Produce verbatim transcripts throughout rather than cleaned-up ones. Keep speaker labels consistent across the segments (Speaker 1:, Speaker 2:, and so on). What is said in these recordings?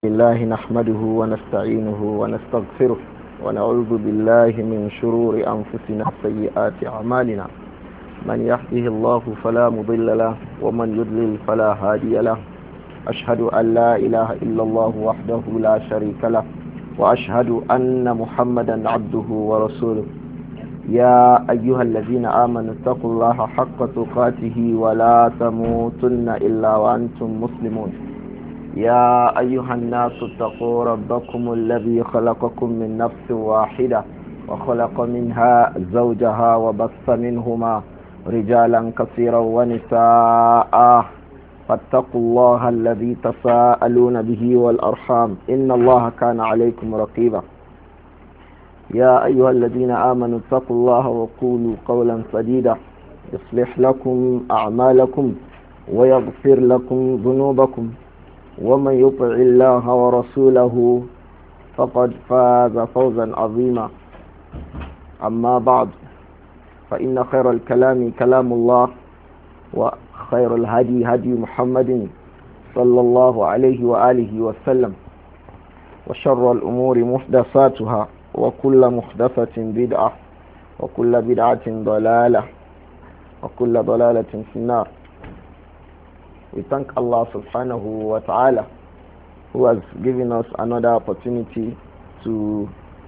Speaker 1: الله نحمده ونستعينه ونستغفره ونعوذ بالله من شرور أنفسنا وسيئات أعمالنا. من يهده الله فلا مضل له ومن يضلل فلا هادي له. أشهد أن لا إله إلا الله وحده لا شريك له وأشهد أن محمدا عبده ورسوله. يا أيها الذين آمنوا اتقوا الله حق تقاته ولا تموتن إلا وأنتم مسلمون. يا أيها الناس اتقوا ربكم الذي خلقكم من نفس واحدة وخلق منها زوجها وبث منهما رجالا كثيرا ونساء فاتقوا الله الذي تساءلون به والأرحام إن الله كان عليكم رقيبا. يا أيها الذين آمنوا اتقوا الله وقولوا قولا سديدا يصلح لكم أعمالكم ويغفر لكم ذنوبكم ومن يطع الله ورسوله فقد فاز فوزا عظيما. أما بعد فإن خير الكلام كلام الله وخير الهدي هدي محمد صلى الله عليه وآله وسلم وشر الأمور محدثاتها وكل محدثة بدعة وكل بدعة ضلالة وكل ضلالة في النار. We thank Allah subhanahu wa ta'ala who has given us another opportunity to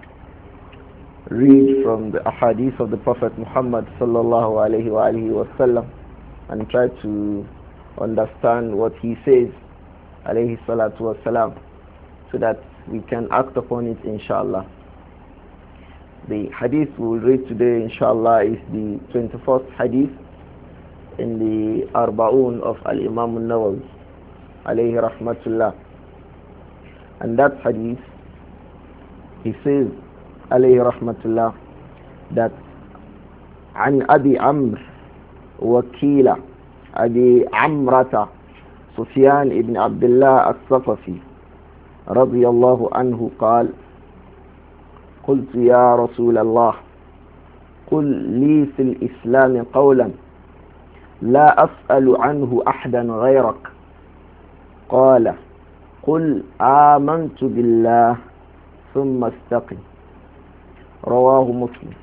Speaker 1: read from the ahadith of the Prophet Muhammad sallallahu alayhi wa alihi wa sallam and try to understand what he says alayhi salatu wa salam so that we can act upon it inshallah. The hadith we will read today inshallah is the twenty-first hadith in the Arba'un of Al-Imam Al-Nawawi alayhi rahmatullah. And that hadith, he says alayhi rahmatullah that عن أبي عمرو وكيل أبي عمرة سفيان ابن عبد الله الثقفي رضي الله عنه قال قلت يا رسول الله قل لي في الإسلام قولا لا أسأل عنه أحدا غيرك قال قل آمنت بالله ثم استقم. رواه مسلم.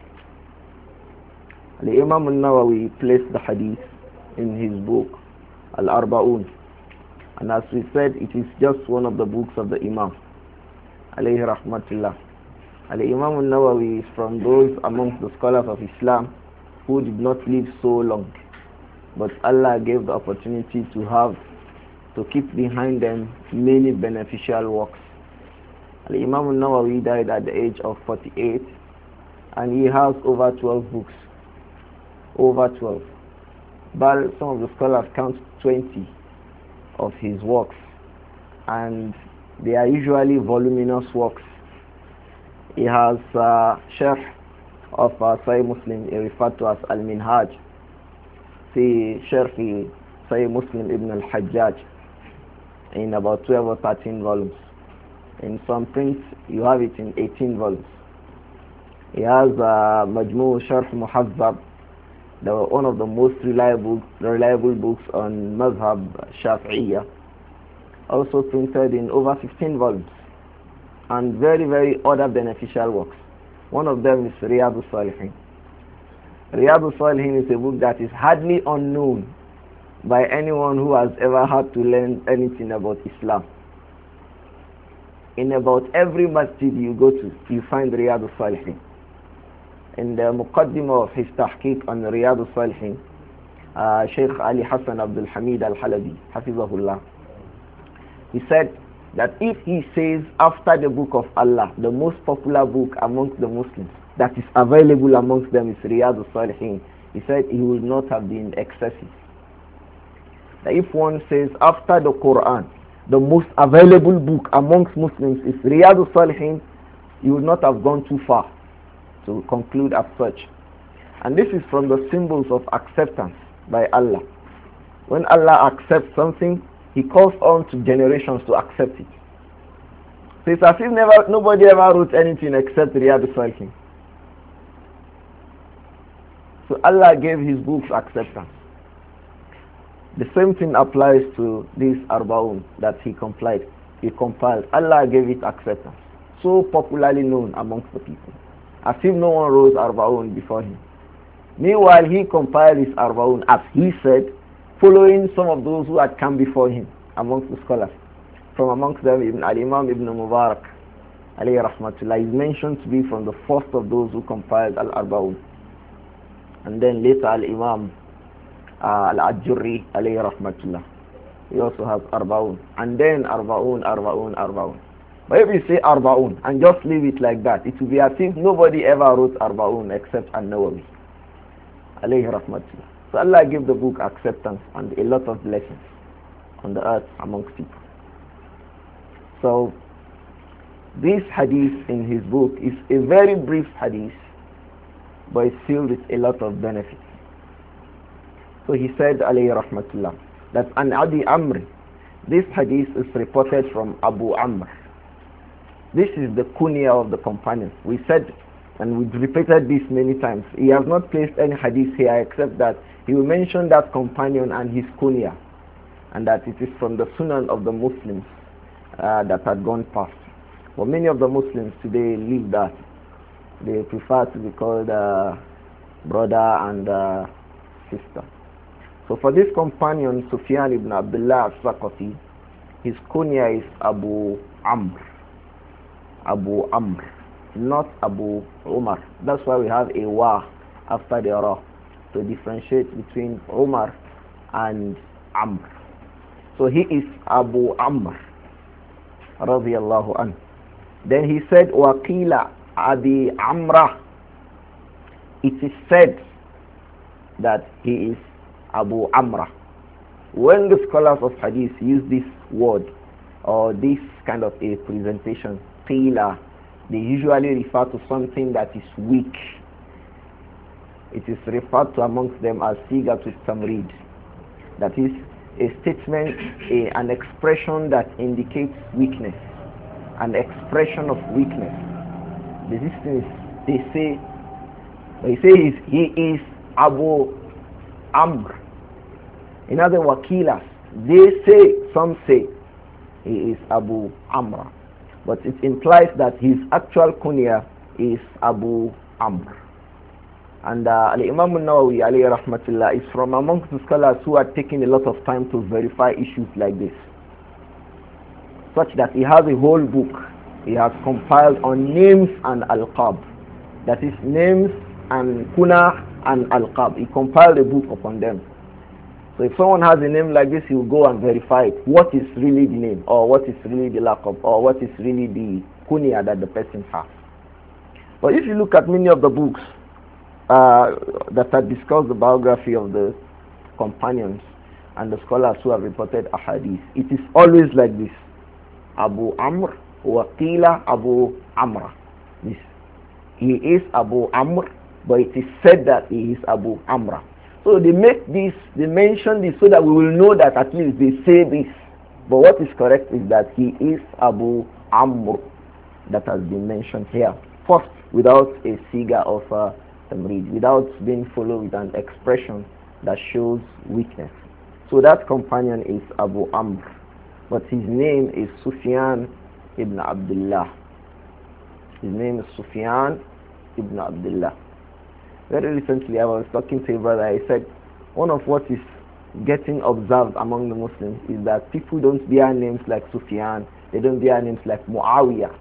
Speaker 1: The Imam al-Nawawi placed the hadith in his book Al-Arba'un, and as we said, it is just one of the books of the Imam alayhi rahmatullah. Al-Imam al-Nawawi is from those amongst the scholars of Islam who did not live so long, but Allah gave the opportunity to have to keep behind them many beneficial works. Al-Imam al-Nawawi died at the age of forty-eight, and he has over twelve books. Over twelve. But some of the scholars count twenty of his works, and they are usually voluminous works. He has uh, Sharh of uh, Sahih Muslim, referred to as Al-Minhaj, في شرح صحيح مسلم ابن الحجاج, in about twelve or thirteen volumes. In some prints you have it in eighteen volumes. He has uh, Majmu' Sharh Muhazzab, the one of the most reliable reliable books on Mazhab Shafi'iyya, also printed in over fifteen volumes, and very very other beneficial works. One of them is Riyadh al-Salihin. Riyadh al-Salihin is a book that is hardly unknown by anyone who has ever had to learn anything about Islam. In about every masjid you go to, you find Riyadh al-Salihin. In the Muqaddimah of his tahqiq on Riyadh al-Salihin, uh, Sheikh Ali Hassan Abdul Hamid al-Halabi, Hafizahullah, he said that if he says after the book of Allah, the most popular book amongst the Muslims that is available amongst them is Riyadh al-Salihin, he said he would not have been excessive. That if one says after the Quran, the most available book amongst Muslims is Riyadh al-Salihin, you would not have gone too far to conclude as such. And this is from the symbols of acceptance by Allah. When Allah accepts something, He calls on to generations to accept it. So it's as if never, nobody ever wrote anything except Riyadh al-Salihin. So Allah gave his books acceptance. The same thing applies to this Arba'un that he complied. he compiled. Allah gave it acceptance. So popularly known amongst the people. As if no one wrote Arba'un before him. Meanwhile, he compiled his Arba'un, as he said, following some of those who had come before him amongst the scholars. From amongst them, Ibn al-Imam Ibn Mubarak, alayhi rahmatullah, is mentioned to be from the first of those who compiled Al-Arba'un. And then later Al-Imam uh, Al-Ajurri, alayhi rahmatullah. He also has Arba'un. And then Arba'un, Arba'un, Arba'un. But if you say Arba'un and just leave it like that, it will be as if nobody ever wrote Arba'un except An-Nawawi, alayhi rahmatullah. So Allah gave the book acceptance and a lot of blessings on the earth amongst people. So this hadith in his book is a very brief hadith, but it's filled with a lot of benefits. So he said, alayhi rahmatullah, that an Abi Amr, this hadith is reported from Abu Amr. This is the kunya of the companion. We said, and we repeated this many times, he has not placed any hadith here except that he will mention that companion and his kunya, and that it is from the sunan of the Muslims uh, that had gone past. But many of the Muslims today leave that. They prefer to be called uh, brother and uh, sister. So for this companion, Sufyan ibn Abdullah al-Saqafi, his kunya is Abu Amr. Abu Amr, not Abu Umar. That's why we have a wa after the ra to differentiate between Umar and Amr. So he is Abu Amr radiyallahu anhu. Then he said, Waqila Abi Amra. It is said that he is Abu Amra. When the scholars of hadith use this word or this kind of a presentation, qila, they usually refer to something that is weak. It is referred to amongst them as sigatu tamrid. That is a statement, a, an expression that indicates weakness, an expression of weakness. This is, they say, they say is, he is Abu Amr. In other wakilas, they say, some say, he is Abu Amr. But it implies that his actual kunya is Abu Amr. And uh, Al-Imam al-Nawawi alayhi rahmatullah is from amongst the scholars who are taking a lot of time to verify issues like this, such that he has a whole book he has compiled on names and alqab. That is, names and kuna and alqab. He compiled a book upon them. So if someone has a name like this, he will go and verify it. What is really the name, or what is really the laqab, or what is really the kunya that the person has. But if you look at many of the books uh, that have discussed the biography of the companions and the scholars who have reported ahadith, it is always like this: Abu Amr, Waqila Abu Amr. This, he is Abu Amr, but it is said that he is Abu Amr. So they make this, they mention this so that we will know that at least they say this. But what is correct is that he is Abu Amr, that has been mentioned here. First, without a siga of uh, tamrid, without being followed with an expression that shows weakness. So that companion is Abu Amr, but his name is Sufyan ibn Abdullah. His name is Sufyan ibn Abdullah. Very recently I was talking to a brother. I said one of what is getting observed among the Muslims is that people don't bear names like Sufyan, they don't bear names like Muawiyah.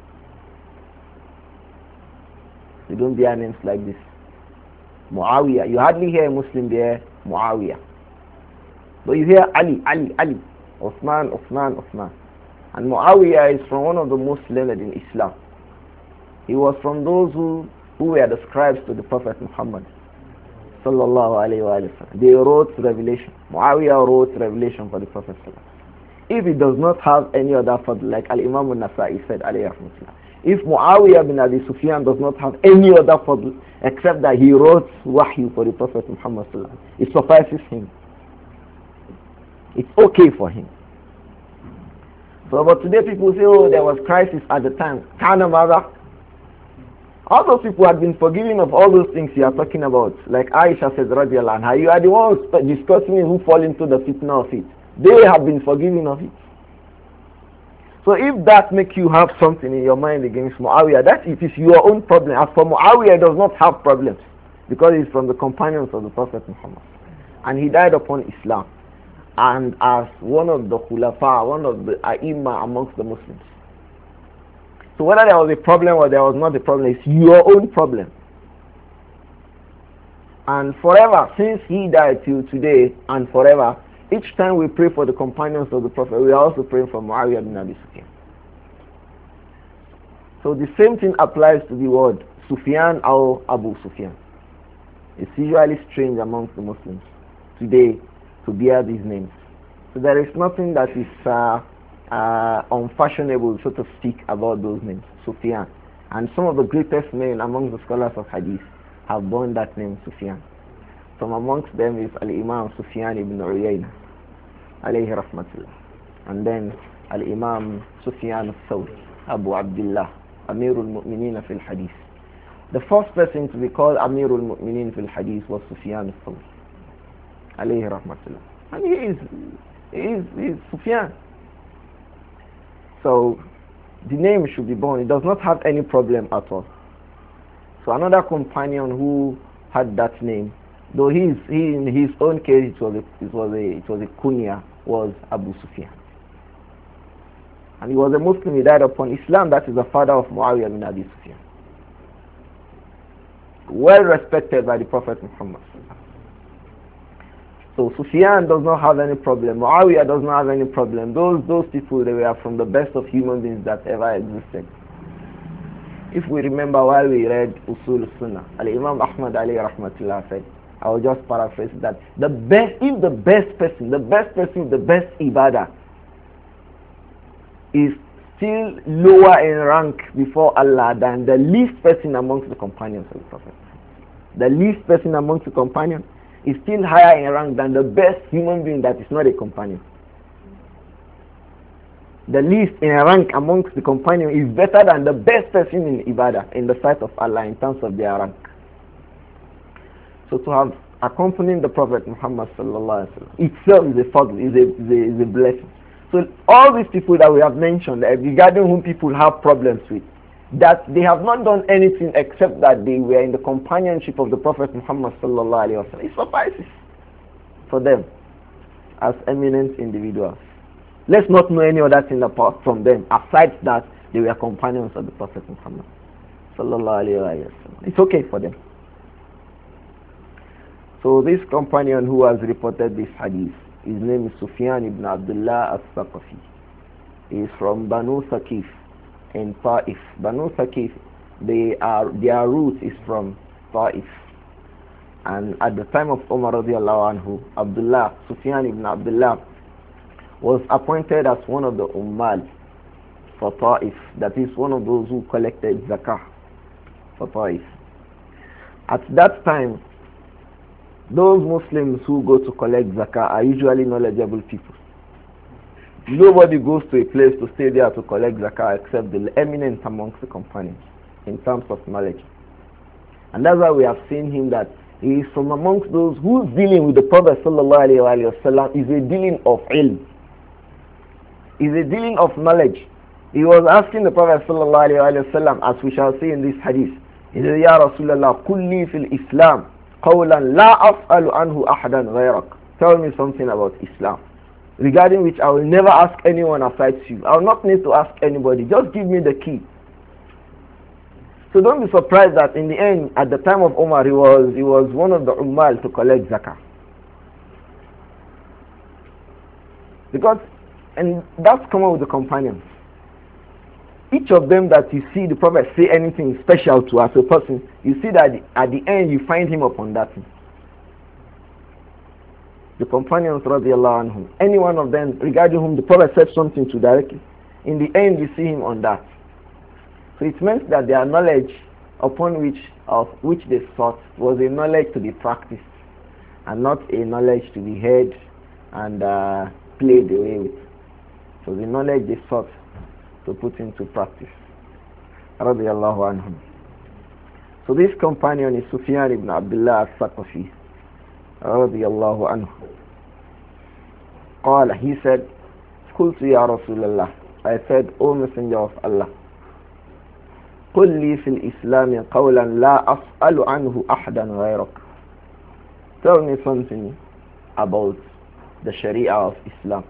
Speaker 1: They don't bear names like this. Muawiyah. You hardly hear a Muslim bear Muawiyah. But you hear Ali, Ali, Ali, Uthman, Uthman, Uthman. And Muawiyah is from one of the most learned in Islam. He was from those who who were the scribes to the Prophet Muhammad sallallahu alayhi wa sallam. They wrote revelation. Muawiyah wrote revelation for the Prophet sallallahu. If he does not have any other fadl, like Al-Imam al-Nasa'i said alayhi rahmatullah, if Muawiyah bin Abi Sufyan does not have any other fadl except that he wrote wahyu for the Prophet Muhammad sallallahu, it suffices him. It's okay for him. So but today people say, oh, there was crisis at the time. Kana mother. All those people had been forgiven of all those things you are talking about. Like Aisha said, radiallahu anha, you are the ones discussing who fall into the fitna of it. They have been forgiven of it. So if that makes you have something in your mind against Muawiyah, that it is your own problem. As for Muawiyah, he does not have problems because he's from the companions of the Prophet Muhammad. And he died upon Islam. And as one of the khulafa, one of the ai amongst the Muslims. So whether there was a problem or there was not a problem, it's your own problem. And forever, since he died till today and forever, each time we pray for the companions of the Prophet, we are also praying for Muawiyah bin Abi Sufyan. So the same thing applies to the word Sufyan or Abu Sufyan. It's usually strange amongst the Muslims today to bear these names. So there is nothing that is uh, uh, unfashionable, so to speak, about those names, Sufyan. And some of the greatest men among the scholars of Hadith have borne that name, Sufyan. From amongst them is Al-Imam Sufyan ibn Uyayna, alayhi rahmatullah. And then Al-Imam Sufyan al-Thawri, Abu Abdullah, Amirul Mu'mineen fil Hadith. The first person to be called Amirul Mu'mineen fil Hadith was Sufyan al-Thawri, alayhi rahmatullah. And he is, he is, he is Sufyan. So the name should be born. It does not have any problem at all. So another companion who had that name, though he, is, he in his own case it was a, it was a, it was a kunya, was Abu Sufyan. And he was a Muslim. He died upon Islam. That is the father of Muawiyah bin Abi Sufyan. Well respected by the Prophet Muhammad. So Sufyan does not have any problem. Muawiyah does not have any problem. Those those people, they were from the best of human beings that ever existed. If we remember while we read Usul Sunnah, Al-Imam Ahmad alayhi rahmatullah said, I will just paraphrase that, the best, if the best person, the best person, the best ibadah is still lower in rank before Allah than the least person amongst the companions of the Prophet. The least person amongst the companions is still higher in rank than the best human being that is not a companion. The least in rank amongst the companions is better than the best person in ibadah in the sight of Allah in terms of their rank. So to have accompanied the Prophet Muhammad sallallahu alaihi wasallam itself is a fadl, is a, is a, is a blessing. So all these people that we have mentioned, uh, regarding whom people have problems with, that they have not done anything except that they were in the companionship of the Prophet Muhammad sallallahu alaihi wasallam, it suffices for them as eminent individuals. Let's not know any other thing apart from them, aside that they were companions of the Prophet Muhammad sallallahu alaihi wasallam. It's okay for them. So this companion who has reported this hadith, his name is Sufyan ibn Abdullah al-Thaqafi. He is from Banu Thaqif in Ta'if. Banu Thaqif, they are, their root is from Ta'if. And at the time of Umar radiallahu anhu, Abdullah, Sufyan ibn Abdullah, was appointed as one of the Ummal for Ta'if. That is one of those who collected zakah for Ta'if. At that time, those Muslims who go to collect zakah are usually knowledgeable people. Nobody goes to a place to stay there to collect zakah except the eminent amongst the companions in terms of knowledge. And that's why we have seen him that he is from amongst those whose dealing with the Prophet sallallahu alaihi wasallam is a dealing of ilm, is a dealing of knowledge. He was asking the Prophet sallallahu alaihi wasallam, as we shall see in this hadith, he said, Ya Rasulullah, kulli fil Islam قولا لا أسأل عنه أحدا غيرك. Tell me something about Islam, regarding which I will never ask anyone aside you. I will not need to ask anybody. Just give me the key. So don't be surprised that in the end, at the time of Umar, he was he was one of the ummal to collect zakah. Because, and that's common with the companions. Each of them that you see the Prophet say anything special to as a person, you see that at the end you find him upon that thing. The companions radiallahu anhum, any one of them regarding whom the Prophet said something to directly, in the end you see him on that. So it meant that their knowledge upon which of which they sought was a knowledge to be practiced and not a knowledge to be heard and uh, played away with. So the knowledge they sought to put into practice. Radiallahu anhum. So this companion is Sufyan ibn Abdullah al-Thaqafi. Radiallahu anhu. قال, he said, قلت يا رسول الله, I said, O Messenger of Allah, قل لي في الإسلام قولا لا أسأل عنه أحدا غيرك. Tell me something about the Sharia of Islam.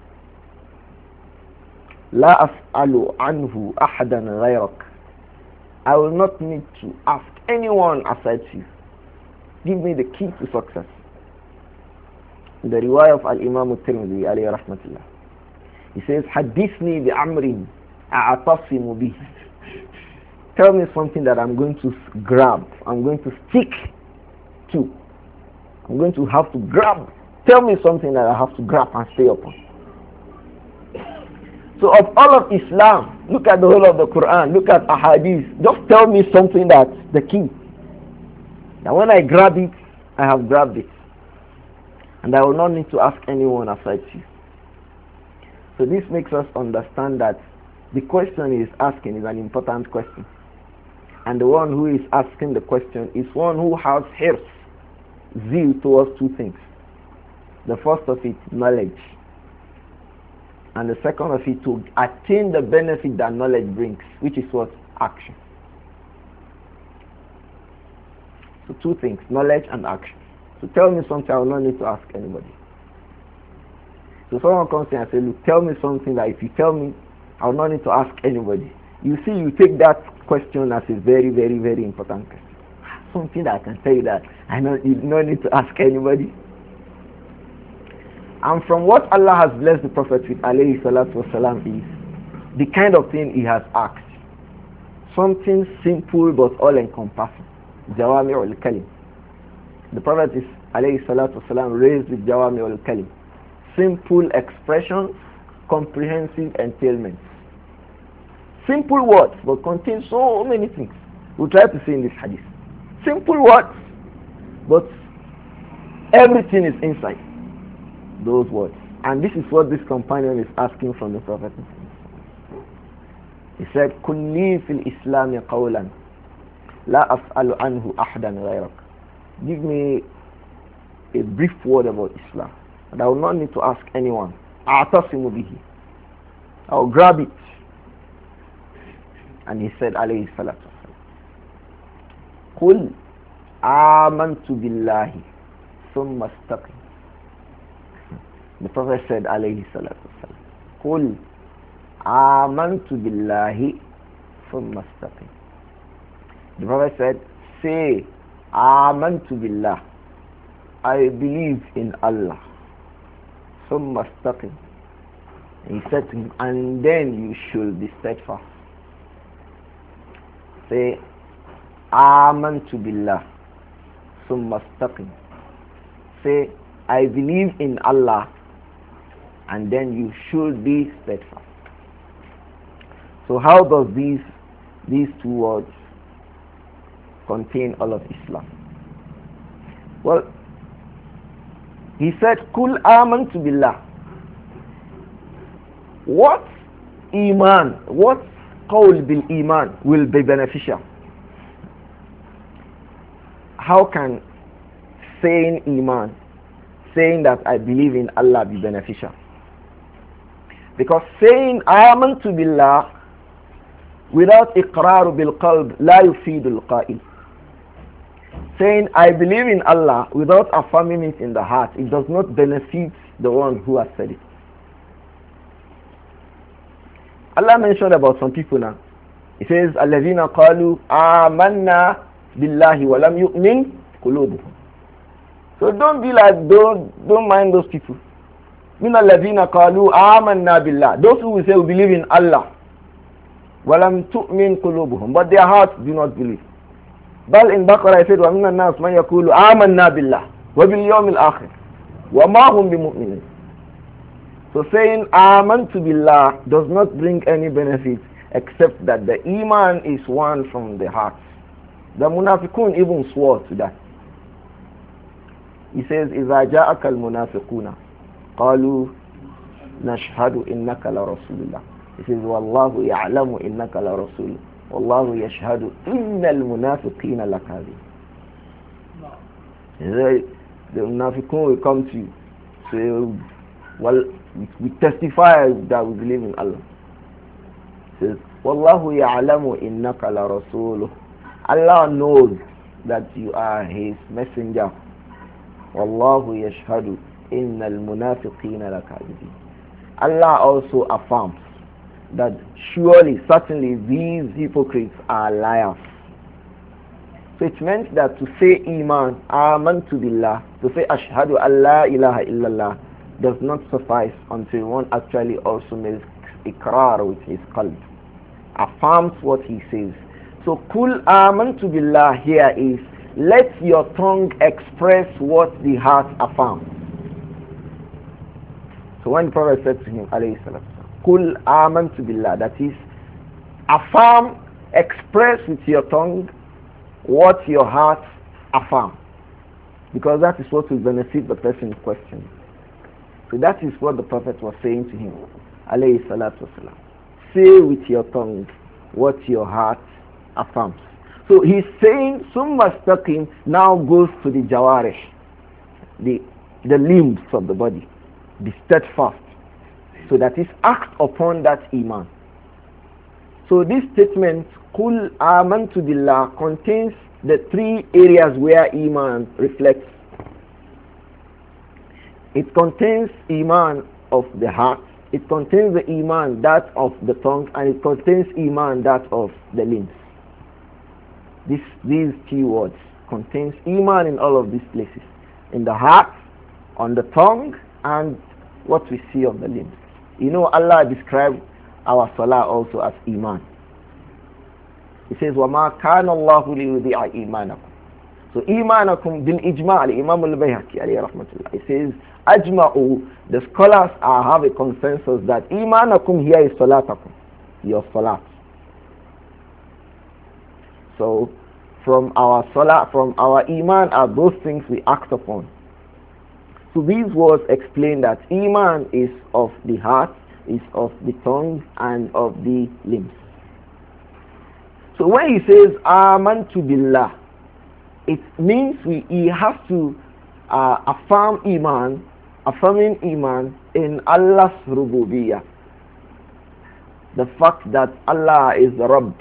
Speaker 1: لا أسأل عنه أحدا غيرك. I will not need to ask anyone aside you. Give me the key to success. The riwayah of Al-Imam Al-Tirmidhi alayhi rahmatullah. He says, حدثني بأمر أعتصم به. Tell me something that I'm going to grab, I'm going to stick to. I'm going to have to grab. Tell me something that I have to grab and stay upon. So of all of Islam, look at the whole of the Quran, look at Ahadith. Just tell me something that's the key. Now when I grab it, I have grabbed it. And I will not need to ask anyone aside you. So this makes us understand that the question he is asking is an important question. And the one who is asking the question is one who has hirs, zeal towards two things. The first of it, knowledge. And the second of it, to attain the benefit that knowledge brings, which is what? Action. So two things, knowledge and action. So tell me something I will not need to ask anybody. So someone comes in and says, look, tell me something that if you tell me, I will not need to ask anybody. You see, you take that question as a very, very, very important question. Something that I can tell you that I know you don't need to ask anybody. And from what Allah has blessed the Prophet with, alayhi salatu wasalam, is the kind of thing he has asked. Something simple but all-encompassing. Jawami al-Kalim. The Prophet is, alayhi salatu wasalam, raised with Jawami al-Kalim. Simple expressions, comprehensive entailments. Simple words but contain so many things. We'll try to see in this hadith. Simple words, but everything is inside those words. And this is what this companion is asking from the Prophet. He said, كُلِّي فِي الْإِسْلَامِ قَوْلًا لَا أَسْأَلُ عَنْهُ أَحْدًا غَيْرَكَ. Give me a brief word about Islam, and I will not need to ask anyone. أَعْتَصِمُ بِهِ. I will grab it. And he said, alayhi salatu wasalam, قُلْ آمَنْتُ بِاللَّهِ ثُمَّ اسْتَقِمْ. The Prophet said, alayhi salatu wasalam, قُلْ آمَنْتُ بِاللَّهِ ثُمَّ اسْتَقِمْ. The Prophet said, say, آمَنْتُ بِاللَّهِ. I believe in Allah. ثُمَّ اسْتَقِمْ. He said to him, and then you should be steadfast. Say, آمَنْتُ بِاللَّهِ ثُمَّ اسْتَقِمْ. Say, I believe in Allah, and then you should be steadfast. So how does these these two words contain all of Islam? Well, he said, Kul amantu billah. What iman, what qawl bil iman will be beneficial? How can saying iman, saying that I believe in Allah, be beneficial? Because saying amantu billah without iqrar bil qalb la yufidu al qa'il. Saying I believe in Allah without affirming it in the heart, it does not benefit the one who has said it. Allah mentioned about some people now. He says, الَّذِينَ قَالُوا آمَنَّا بِاللَّهِ وَلَمْ يُؤْمِنْ قُلُوبُهُم. So don't be like, don't, don't mind those people. مِنَ الَّذِينَ قَالُوا آمَنَّا بِاللَّهِ. Those who will say we believe in Allah. وَلَمْ تُؤْمِنْ قُلُوبُهُم. But their hearts do not believe. بل in Baqarah I said وَمِنَ النَّاسِ مَنْ يَقُولُ آمَنَّا بِاللَّهِ وَبِالْيَوْمِ الْآخِرِ وَمَا هُمْ بِمُؤْمِنِينَ. So saying amantu billah does not bring any benefit except that the iman is one from the heart. The munafiqun even swore to that. He says, إِذَا جَاءَكَ الْمُنَافِقُونَ قَالُوا نَشْهَدُ إِنَّكَ لَرَسُولُ اللَّهِ. He says, وَاللَّهُ يَعْلَمُ إِنَّكَ لَرَسُولُ وَاللَّهُ يَشْهَدُ إِنَّ الْمُنَافِقِينَ لَكَاذِبُونَ. The munafiqun will come to you, say, well, we testify that we believe in Allah. says, Wallahu ya'lamu innaka la rasuluh. Allah knows that you are his messenger. Wallahu yashhadu innal munafiqina lakadibin. Allah also affirms that surely, certainly these hypocrites are liars. So it meant that to say iman, amantu billah, to say ashhadu an la ilaha illallah does not suffice until one actually also makes ikrar with his qalb, affirms what he says. So kul amantu billah here is, let your tongue express what the heart affirms. So when the Prophet said to him, alayhi salatu, kul amantu billah, that is, affirm, express with your tongue what your heart affirms, because that is what will benefit the person in question. So that is what the Prophet was saying to him, alayhi salatu wasalam. Say with your tongue what your heart affirms. So he's saying summa staqim now goes to the jawarih, the the limbs of the body. Be steadfast. So that is, act upon that iman. So this statement, Qul amantu billah, contains the three areas where iman reflects. It contains iman of the heart, it contains the iman, that of the tongue, and it contains iman, that of the limbs. This, these two words contains iman in all of these places. In the heart, on the tongue, and what we see on the limbs. You know, Allah described our salah also as iman. He says, وَمَا كَانَ اللَّهُ لِيُضِيعَ إِيمَانَكُمْ. So إِيمَانَكُمْ بِالْإِجْمَاعِ, Imam al-Bayhaqi alayhi rahmatullah, he says, أَجْمَعُوا, the scholars are, have a consensus that إِيمَانَكُمْ here is salatakum, your salat. So, from our salah, from our iman are those things we act upon. So these words explain that iman is of the heart, is of the tongue, and of the limbs. So when he says amantu billah, it means we he has to uh, affirm iman, affirming iman in Allah's rububiyyah. The fact that Allah is the Rabb,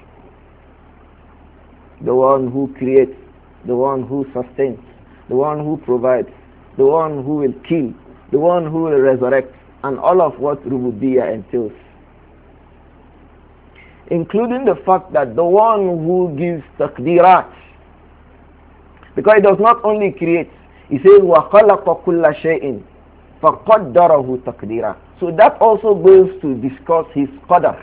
Speaker 1: the one who creates, the one who sustains, the one who provides, the one who will kill, the one who will resurrect, and all of what rububiyyah entails. Including the fact that the one who gives taqdirat, because he does not only create, he says وَخَلَقَ كُلَّ شَيْءٍ فَقَدَّرَهُ تَقْدِيرًا. So that also goes to discuss his qadar,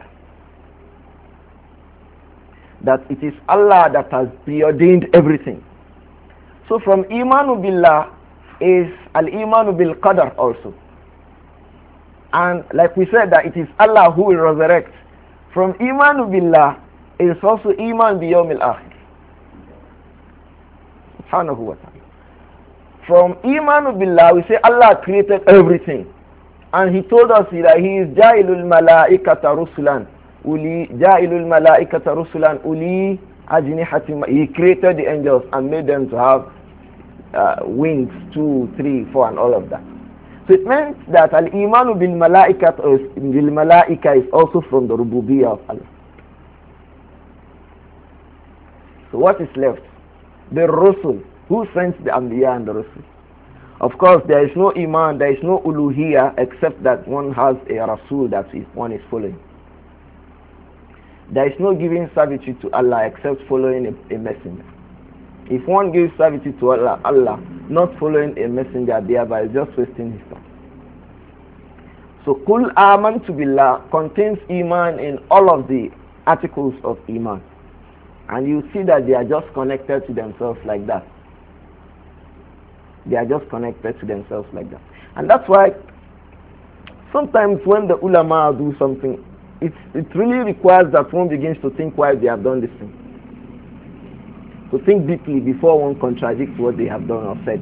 Speaker 1: that it is Allah that has preordained everything. So from imanu billah is al-imanu bil qadar also. And like we said that it is Allah who will resurrect. From imanu billah is also iman bi yawm al-akhir. Subhanahu wa ta'ala. From imanu billah we say Allah created everything. And he told us that he is ja'ilul malaikata rusulan. Uli ja'ilul malaikata rusulan uli ajnihatim. He created the angels and made them to have uh, wings, two, three, four, and all of that. So it meant that al-imanu bil malaikat bil malaika is also from the rububiyyah of Allah. So what is left? The Rasul. Who sent the Anbiya and the Rasul? Of course, there is no iman, there is no uluhiyah except that one has a Rasul that is, one is following. There is no giving servitude to Allah except following a, a messenger. If one gives servitude to Allah, Allah, not following a messenger, thereby is just wasting his time. So, Qul amantu billah contains iman in all of the articles of iman. And you see that they are just connected to themselves like that. They are just connected to themselves like that. And that's why sometimes when the ulama do something, it, it really requires that one begins to think why they have done this thing. To think deeply before one contradicts what they have done or said.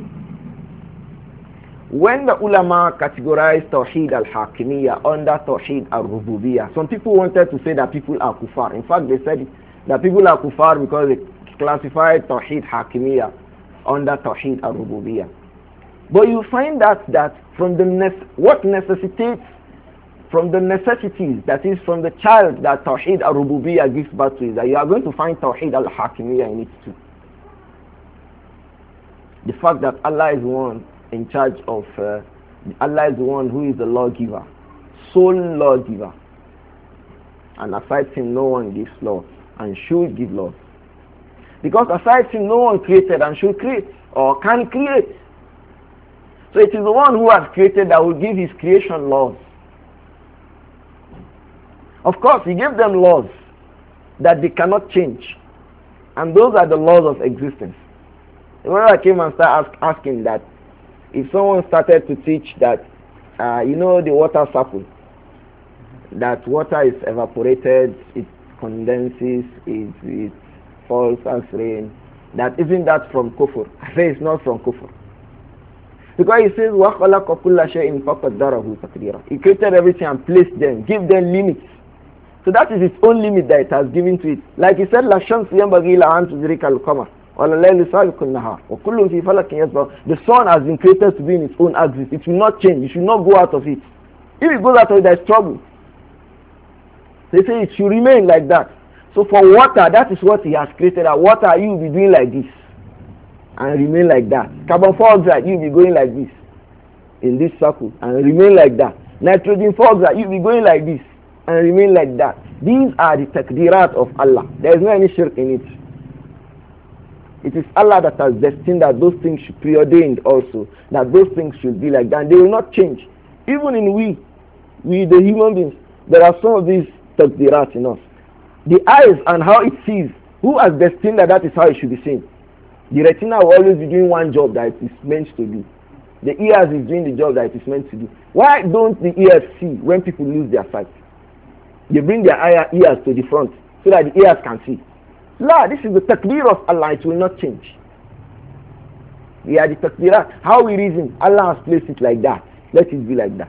Speaker 1: When the ulama categorized Tawheed al-Hakimiyya under Tawheed al-Rububiyyah, some people wanted to say that people are kuffar. In fact, they said that people are kuffar because they classified Tawheed Hakimiyya under Tawheed al-Rububiyyah. But you find that that from the ne what necessitates from the necessities, that is from the child that Tawheed al-Rububiyyah gives birth to, is that you are going to find Tawheed al-Hakimiyyah in it too. The fact that Allah is one in charge of, uh, Allah is the one who is the lawgiver, sole lawgiver. And aside him, no one gives law and should give law. Because aside him, no one created and should create or can create. So it is the one who has created that will give his creation laws. Of course, he gave them laws that they cannot change. And those are the laws of existence. When I came and started ask, asking that, if someone started to teach that, uh, you know the water cycle, that water is evaporated, it condenses, it, it falls as rain, that isn't that from kufr? I say it's not from kufr. Because he says, وَخَلَقَ كُلَّ شَيْءٍ فَقَدَّرَهُ تَقْدِيرًا. He created everything and placed them, give them limits. So that is its own limit that it has given to it. Like he said, لَا شَمْسُ يَنْبَغِي لَهَا أَن تُدْرِكَ الْقَمَرَ وَلَا اللَّيْلُ سَابِقُ النَّهَارِ وَكُلٌّ فِي فَلَكٍ يَسْبَحُونَ. The sun has been created to be in its own axis. It will not change. You should not go out of it. If it goes out of it, there is trouble. They say it should remain like that. So for water, that is what he has created. And water, you will be doing like this and remain like that. Carbon dioxide, you will be going like this in this circle and remain like that. Nitrogen dioxide, you will be going like this and remain like that. These are the takdirat of Allah. There is no any shirk in it. It is Allah that has destined that those things should be preordained also, that those things should be like that. And they will not change. Even in we, we the human beings, there are some of these takdirat in us. The eyes and how it sees, who has destined that that is how it should be seen? The retina will always be doing one job that it is meant to do. The ears is doing the job that it is meant to do. Why don't the ears see when people lose their sight? They bring their ears to the front so that the ears can see. La, this is the takdir of Allah, it will not change. We are the takdirat. How we reason, Allah has placed it like that. Let it be like that.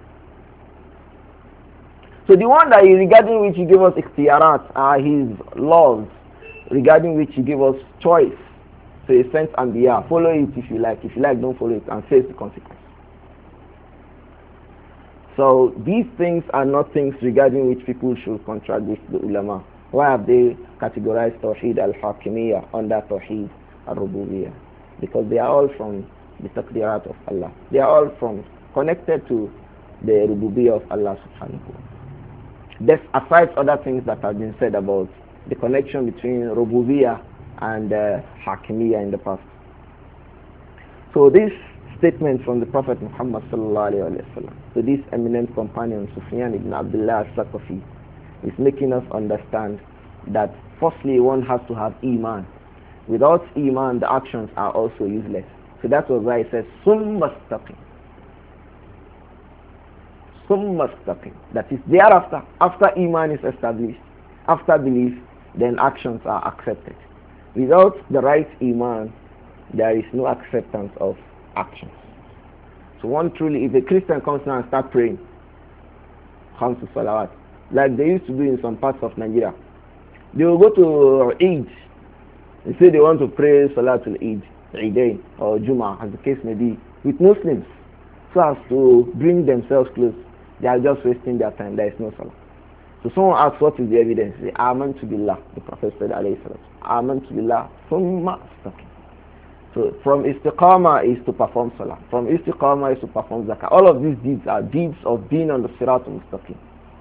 Speaker 1: So the one that he, regarding which he gave us ikhtiyarat are his laws, regarding which he gave us choice. So he sent Anbiya, follow it if you like. If you like, don't follow it and face the consequence. So these things are not things regarding which people should contradict the ulama. Why have they categorized Tawheed al-Hakimiyyah under Tawheed al-Rububiyyah? Because they are all from the takdirat of Allah. They are all from connected to the Rububiyyah of Allah subhanahu wa ta'ala. This, aside other things that have been said about the connection between Rububiyyah and uh, Hakimiyyah in the past. So this statement from the Prophet Muhammad sallallahu alaihi wasallam to this eminent companion Sufyan ibn Abdullah al-Saqafi is making us understand that firstly one has to have Iman. Without Iman, the actions are also useless. So that was why he says summa istaqim. Summa istaqim. That is thereafter, after Iman is established, after belief, then actions are accepted. Without the right Iman, there is no acceptance of actions. So one truly, if a Christian comes now and start praying, comes to Salawat, like they used to do in some parts of Nigeria, they will go to Eid. They say they want to pray Salatul Eid, Eidain or Juma, as the case may be, with Muslims, so as to bring themselves close. They are just wasting their time. There is no Salah. So someone asks, what is the evidence? They say, Amantu billah. The Prophet said, alayhi salam, Amantu billah, thumma istaqim. So from istiqamah is to perform Salah. From istiqamah is to perform zakah. All of these deeds are deeds of being on the sirat al-mustaqim.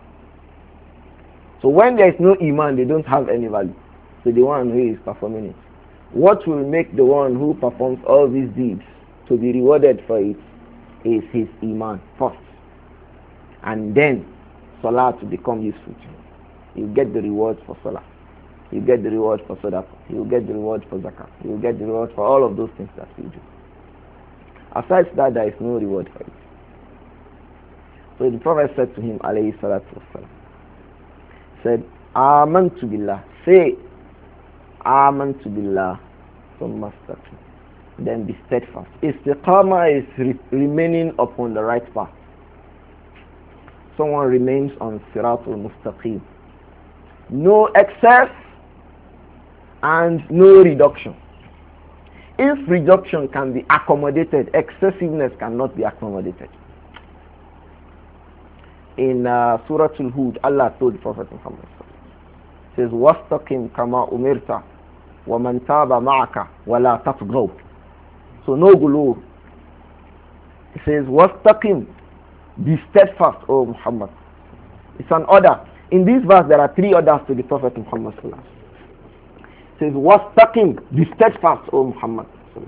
Speaker 1: So when there is no iman, they don't have any value. So the one who is performing it. What will make the one who performs all these deeds to be rewarded for it is his iman first. And then Salah to become useful to him. You get the reward for Salah. You get the reward for Sadaqah. You get the reward for Zakah. You get the reward for all of those things that we do. Aside that, there is no reward for it. So the Prophet said to him, alayhi salatu wasalam, said, Amantu billah. Say, Amantu billah. Thumma istaqim. Then be steadfast. Istiqamah is re remaining upon the right path. Someone remains on Siratul Mustaqim. No excess and no reduction. If reduction can be accommodated, excessiveness cannot be accommodated. In uh, Surah Al-Hud, Allah told the Prophet Muhammad, says, وَاسْتَقِمْ كَمَا أُمِرْتَ وَمَنْ تَابَ مَعَكَ وَلَا تَطْغَوْا. So no gulur. It says, وَاسْتَقِمْ, be steadfast, O Muhammad. It's an order. In this verse, there are three orders to the Prophet Muhammad. It says, وَاسْتَقِمْ, be steadfast, O Muhammad.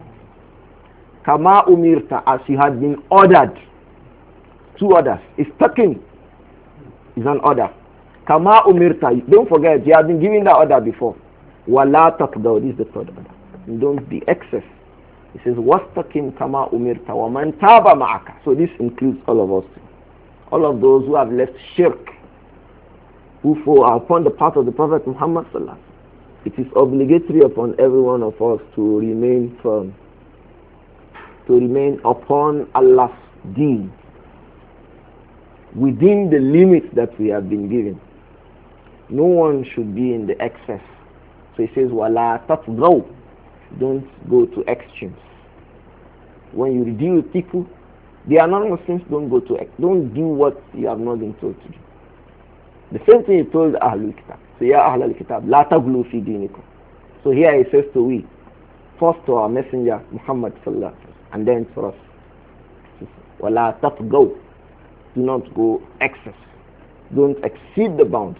Speaker 1: Kama umirta, as you had been ordered. Two orders. Istaqim is an order. Kama umirta, don't forget, you have been given that order before. Wala taqdaw, this is the third order. Don't be excess. It says, wastaqim kama umirta wa man taba ma'aka. So this includes all of us. All of those who have left shirk, who fall upon the path of the Prophet Muhammad sallallahu alaihi wasallam. It is obligatory upon every one of us to remain firm, to remain upon Allah's deen, within the limits that we have been given. No one should be in the excess. So he says, wala tatghaw, don't go to extremes. When you deal with people, the non-Muslims, don't go to, don't do what you have not been told to do. The same thing he told Ahlul Kitab. So ya Ahlul Kitab, la taghlu fi dinikum. So here he says to we, first to our messenger Muhammad sallallahu alaihi wasallam, and then for us, wala tatghaw, do not go excess, don't exceed the bounds.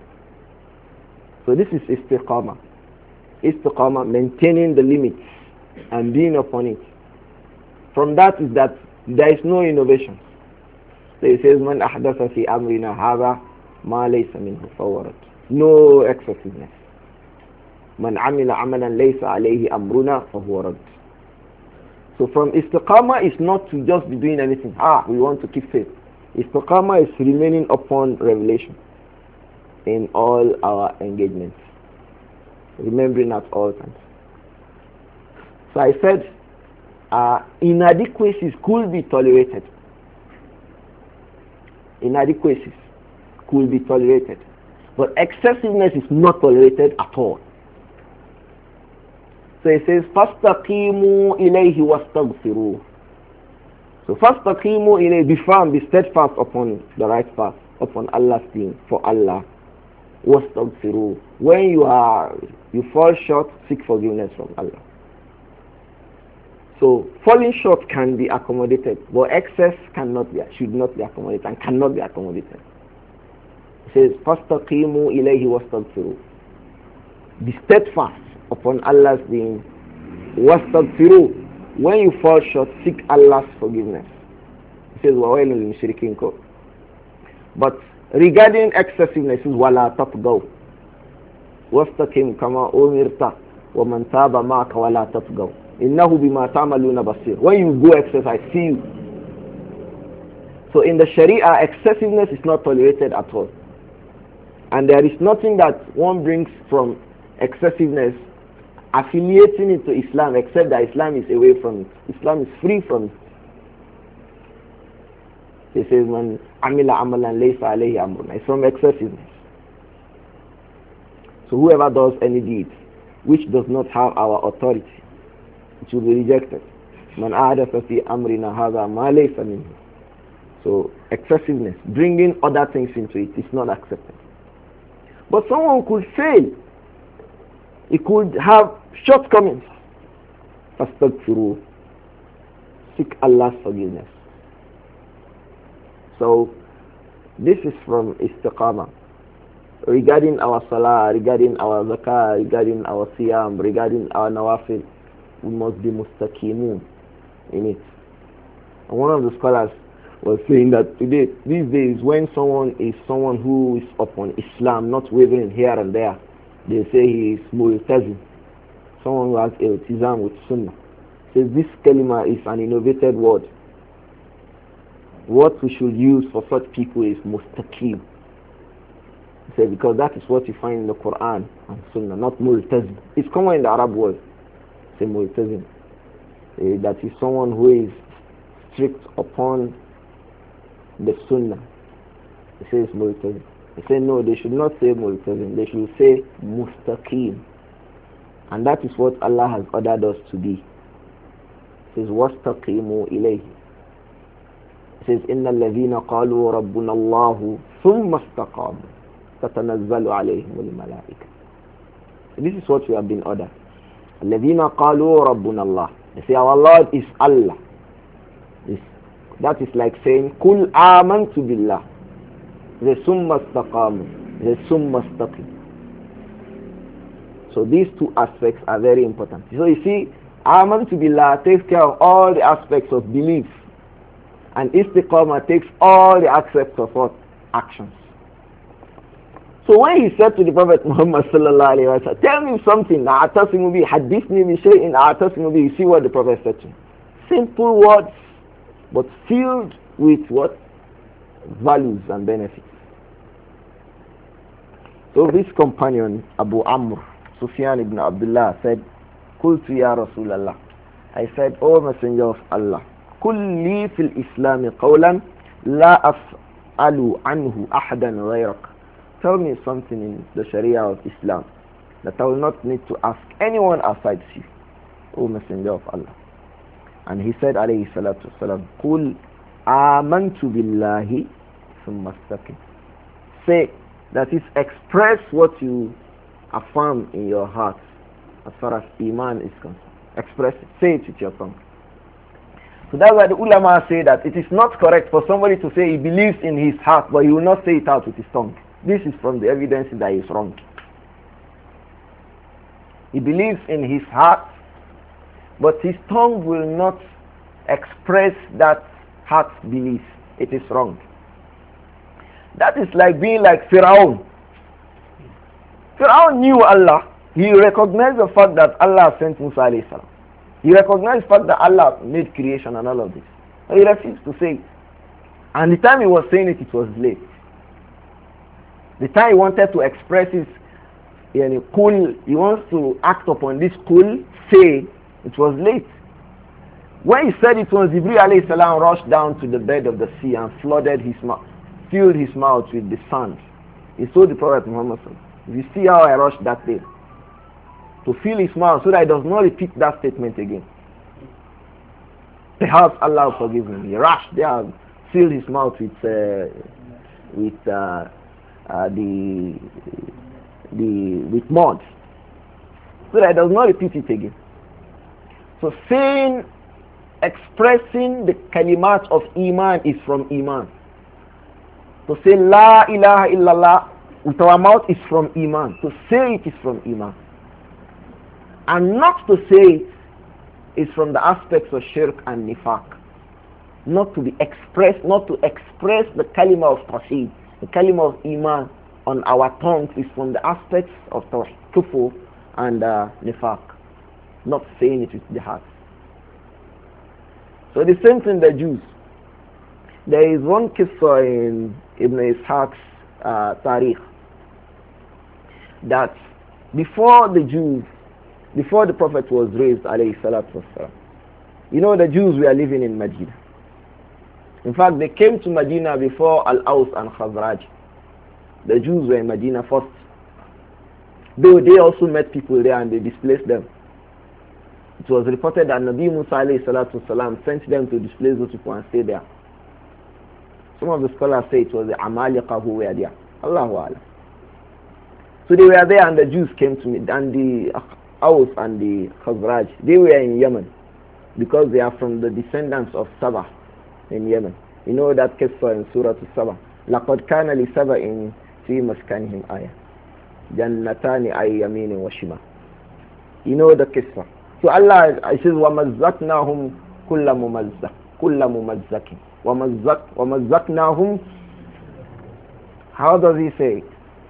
Speaker 1: So this is istiqamah. Istiqamah, maintaining the limits and being upon it. From that is that there is no innovation. So it says, man ahdatha fi amrina hadha ma laysa minhu fawarat. No excessiveness. Man amila amalan laysa alayhi amruna fahuwa rad. So from istiqamah is not to just be doing anything. Ah, we want to keep faith. Istiqamah is remaining upon revelation in all our engagements, remembering at all times. So I said, uh, inadequacies could be tolerated. Inadequacies could be tolerated, but excessiveness is not tolerated at all. So it says, فَاسْتَقِيمُوا إِلَيْهِ وَاسْتَغْفِرُوهُ. So فَاسْتَقِيمُوا إِلَيْهِ, be firm, be steadfast upon the right path, upon Allah's deen, for Allah. وَاسْتَغْفِرُوهُ. When you are, you fall short, seek forgiveness from Allah. So falling short can be accommodated, but excess cannot be, should not be accommodated, and cannot be accommodated. It says, فَاسْتَقِيمُوا إِلَيْهِ وَاسْتَغْفِرُوهُ. Be steadfast upon Allah's deen. وَاسْتَغْفِرُوهُ. When you fall short, seek Allah's forgiveness. It says, وَوَيْلٌ لِلْمُشْرِكِينَ. But regarding excessiveness, it says, وَلَا تَطْغَوْا وَاسْتَقِمْ كَمَا أُمِرْتَ وَمَنْ تَابَ مَعَكَ وَلَا تَطْغَوْا إِنَّهُ بِمَا تَعْمَلُونَ بَصِيرٌ. When you go excess, I see you. So in the Sharia, excessiveness is not tolerated at all. And there is nothing that one brings from excessiveness affiliating it to Islam, except that Islam is away from it. Islam is free from it. He says, "Man amila amalan laysa alayhi amruna." It's from excessiveness. So whoever does any deed which does not have our authority, it will be rejected. Man ahdatha fi amrina hadha ma laysa minhu. So excessiveness, bringing other things into it, is not accepted. But someone could fail. He could have shortcomings. Fastaghfiruh. Seek Allah's forgiveness. So this is from istiqamah. Regarding our salah, regarding our zakah, regarding our siyam, regarding our nawafil, we must be mustaqimun in it. And one of the scholars was saying that today, these days, when someone is someone who is upon Islam, not wavering here and there, they say he is multazim, someone who has iltizam with sunnah. Says this kalima is an innovated word. What we should use for such people is mustaqim. He said because that is what you find in the Quran and sunnah, not multazim. It's common in the Arab world. Say multazim. Uh, that is someone who is strict upon the sunnah. He says multazim. He said no, they should not say multazim, they should say mustaqim. And that is what Allah has ordered us to be. He says wastaqimu ilayhi. It says, إِنَّ الَّذِينَ قَالُوا رَبُّنَا اللَّهُ ثُمَّ اسْتَقَامُوا تَتَنَزَّلُ عَلَيْهِمُ الْمَلَائِكَةُ. This is what we have been ordered. الَّذِينَ قَالُوا رَبُّنَا اللَّهُ. They say, our Lord is Allah. This, that is like saying, قُلْ آمَنْتُ بِاللَّهِ. The ثُمَّ اسْتَقَامُوا. The ثُمَّ اسْتَقِيمُوا. So these two aspects are very important. So you see, Amantu Billah takes care of all the aspects of belief, and Istiqamah takes all the aspects of what? Actions. So when he said to the Prophet Muhammad sallallahu alaihi wasallam, tell me something, a'tasimu bi, hadithni bi shay'in a'tasimu bi, you see what the Prophet said to him. Simple words, but filled with what? Values and benefits. So this companion, Abu Amr, Sufyan ibn Abdullah, said, Qultu ya Rasulallah. I said, O Messenger of Allah, Qul li fil Islam qawlan la af'alu anhu ahadan ghayrak. Tell me something in the Sharia of Islam that I will not need to ask anyone aside you, O Messenger of Allah. And he said, alayhi salatu wasalam, Qul amantu billahi thumma istaqim. Say, that is, express what you affirm in your heart as far as Iman is concerned. Express it. Say it with your tongue. So that's why the ulama say that it is not correct for somebody to say he believes in his heart, but he will not say it out with his tongue. This is from the evidence that he is wrong. He believes in his heart, but his tongue will not express that heart belief. It is wrong. That is like being like Pharaoh. Pharaoh knew Allah. He recognized the fact that Allah sent Musa alayhi salam. He recognized the fact that Allah made creation and all of this. But he refused to say it. And the time he was saying it, it was late. The time he wanted to express his yani, cool, he wants to act upon this cool say, it was late. When he said it, was Jibreel alayhi salam rushed down to the bed of the sea and flooded his mouth, filled his mouth with the sand. He told the Prophet Muhammad, if you see how I rushed that day, to fill his mouth so that he does not repeat that statement again. Perhaps Allah will forgive him. He rushed there, filled his mouth with uh, with uh, uh, the the with mud, so that he does not repeat it again. So saying, expressing the kalimat of Iman is from Iman. To say La ilaha illallah with our mouth is from Iman. To say it is from Iman. And not to say it is from the aspects of shirk and nifaq. Not to be expressed, not to express the kalima of tawheed, the kalima of Iman on our tongue is from the aspects of tawheed, kufur and uh, nifaq. Not saying it with the heart. So the same thing the Jews. There is one qissa in Ibn Ishaq's uh, Tariq that before the Jews, before the Prophet was raised, alayhi salatu wasalam, you know the Jews were living in Medina. In fact, they came to Medina before Al-Aws and Khazraj. The Jews were in Medina first. Though they also met people there and they displaced them. It was reported that Nabi Musa alayhi salatu wasalam sent them to displace those people and stay there. Some of the scholars say it was the Amalika who were there. Allahu Alam. So they were there and the Jews came to me, and the Aus and the Khazraj, they were in Yemen because they are from the descendants of Sabah in Yemen. You know that case in Surah Sabah. لَقَدْ كَانَ لِسَبَإٍ فِي مَسْكَنِهِمْ آيَةٌ جَنَّتَانِ عَنْ يَمِينٍ وَشِمَالٍ. You know the case. So Allah says, وَمَزَّقْنَاهُمْ كُلَّ مُمَزَّقٍ كُلَّ مُمَزَّقٍ وَمَزَّقْنَاهُمْ. How does he say?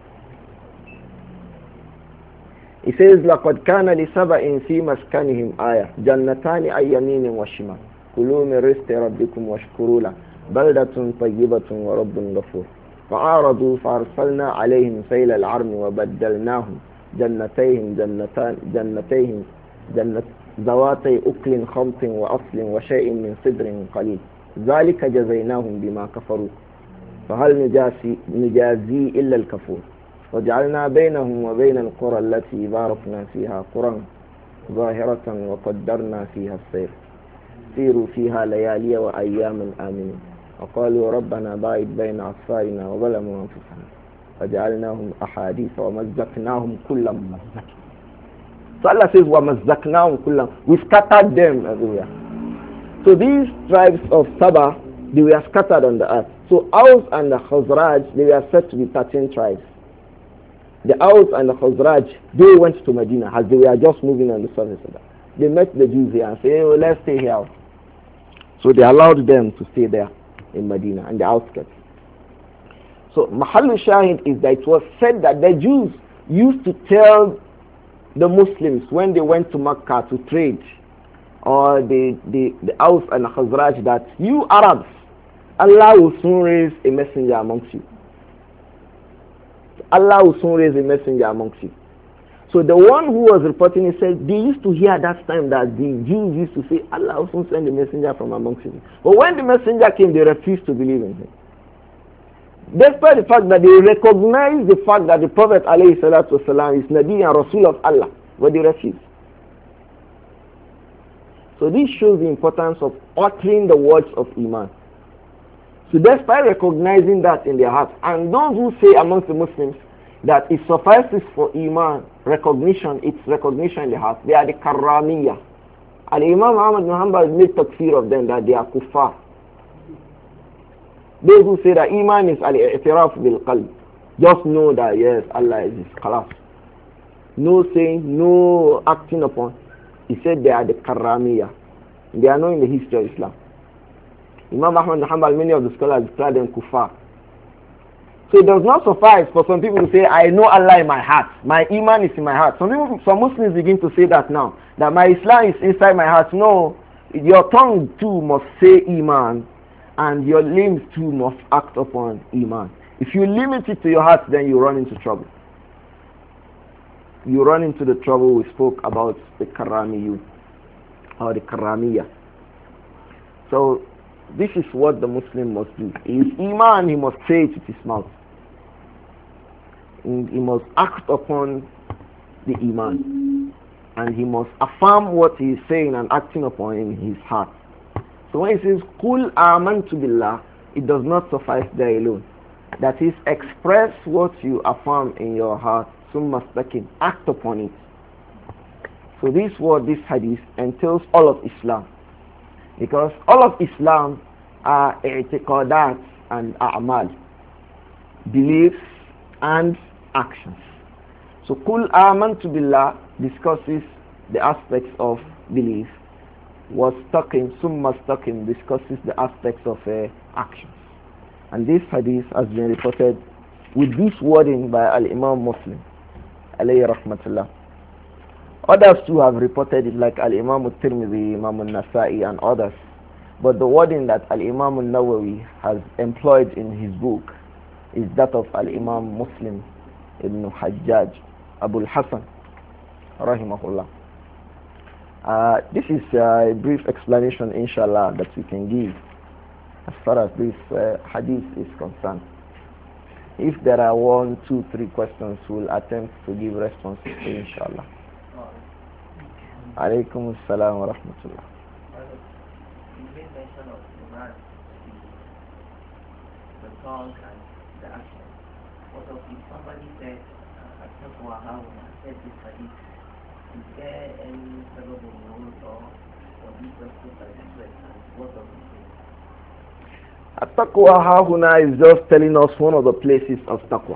Speaker 1: He says, لَقَدْ كَانَ لِسَبَإٍ فِي مَسْكَنِهِمْ آيَةٌ جَنَّتَانِ عَنْ يَمِينٍ وَشِمَالٍ كُلُوا مِنْ رِزْقِ رَبِّكُمْ وَاشْكُرُوا لَهُ بَلْدَةٌ طَيِّبَةٌ وَرَبٌّ غَفُورٌ فَأَعْرَضُوا فَأَرْسَلْنَا عَلَيْهِمْ سَيْلَ الْعَرْمِ وَبَدَّلْنَاهُمْ جَنَّتَيْهِمْ جَنَّتَانِ جَنَّتَيْهِمْ جنة ذواتي أكل خمط وأصل وشيء من صدر قليل ذلك جزيناهم بما كفروا فهل نجازي, نجازي إلا الكفور وجعلنا بينهم وبين القرى التي باركنا فيها قرى ظاهرة وقدرنا فيها السير سيروا فيها ليالي وأياما آمنين وقالوا ربنا باعد بين أصفارنا وظلموا أنفسهم وجعلناهم أحاديث ومزقناهم كل ممزق. So Allah says ومزقناهم كل, we scattered them everywhere. So these tribes of Saba, they were scattered on the earth. So Aus and the Khazraj, they were said to be thirteen tribes. The Aus and the Khazraj, they went to Medina as they were just moving on the surface of that. They met the Jews here and said, hey, well, let's stay here. So they allowed them to stay there in Medina and the outskirts. So Mahallu Shahid is that it was said that the Jews used to tell the Muslims when they went to Makkah to trade, or the, the, the Aus and Khazraj, that you Arabs, Allah will soon raise a messenger amongst you. Allah will soon raise a messenger amongst you. So the one who was reporting, he said, they used to hear that time that the Jews used to say, Allah will soon send a messenger from amongst you. But when the messenger came, they refused to believe in him. Despite the fact that they recognized the fact that the Prophet ﷺ is Nabi and Rasul of Allah, but they refused. So this shows the importance of uttering the words of Iman. So despite recognizing that in their hearts, and those who say amongst the Muslims that it suffices for Iman, recognition, its recognition in the heart, they are the Karramiyah. And Imam Ahmad bin Hanbal made takfir of them that they are kuffar. Those who say that Iman is al-i'tiraf bil qalb, just know that yes, Allah is his khalas. No saying, no acting upon. He said they are the Karramiyah. They are not in the history of Islam. Imam Ahmad bin Hanbal, many of the scholars declare them kuffar. So it does not suffice for some people to say, I know Allah in my heart. My Iman is in my heart. Some people, some Muslims begin to say that now, that my Islam is inside my heart. No, your tongue too must say Iman, and your limbs too must act upon Iman. If you limit it to your heart, then you run into trouble. You run into the trouble we spoke about, the Karamiyu, or the Karamiya. So this is what the Muslim must do. His Iman, he must say it with his mouth. And he must act upon the Iman. And he must affirm what he is saying and acting upon in his heart. So when he says, Kul amantu billah, it does not suffice there alone. That is, express what you affirm in your heart, summa stakim, act upon it. So this word, this hadith, entails all of Islam. Because all of Islam are i'tiqadat and a'mal, beliefs and actions. So Kul amantu billah discusses the aspects of belief. Wastaqim, summa staqim discusses the aspects of uh, actions. And this hadith has been reported with this wording by Al-Imam Muslim, alayhi rahmatullah. Others too have reported it, like Al-Imam Al-Tirmidhi, Imam Al-Nasa'i and others. But the wording that Al-Imam Al-Nawawi has employed in his book is that of Al-Imam Muslim ibn Hajjaj, Abu al-Hasan, rahimahullah. Uh, this is uh, a brief explanation, inshallah, that we can give as far as this uh, hadith is concerned. If there are one, two, three questions, we'll attempt to give responses to, inshallah. Alaykum as-salam wa rahmatullah.
Speaker 2: You made mention of Iman, the tongue and the action. What if somebody said, At-taqwa hauna, said this hadith, is there any sabab of rule or or this just put by this and what does it say?
Speaker 1: At-taqwa hahuna is just telling us one of the places of taqwa.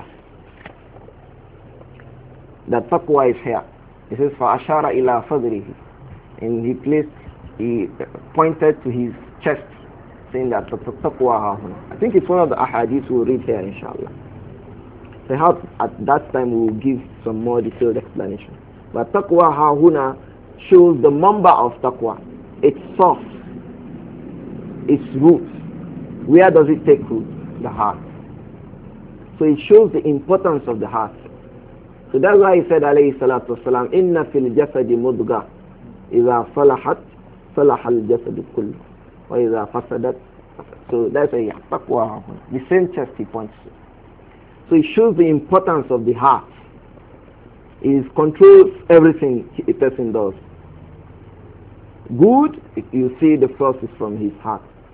Speaker 1: That taqwa is here. It says, فَأَشَارَ إِلَى صَدْرِهِ, and he placed, he pointed to his chest, saying that taqwa hahuna. I think it's one of the ahadith we'll read here, inshallah. Perhaps at that time we will give some more detailed explanation. But taqwa hahuna shows the member of taqwa, its source, its root. Where does it take root? The heart. So it shows the importance of the heart. So that's why he said, alayhi salatu wasalam, inna fil jasadi mudga, idha salahat, salaha al jasadu kullu, wa idha fasadat. So that's a taqwa. The same chest he points to. So it shows the importance of the heart. It controls everything a person does. Good, you see the source is from his heart.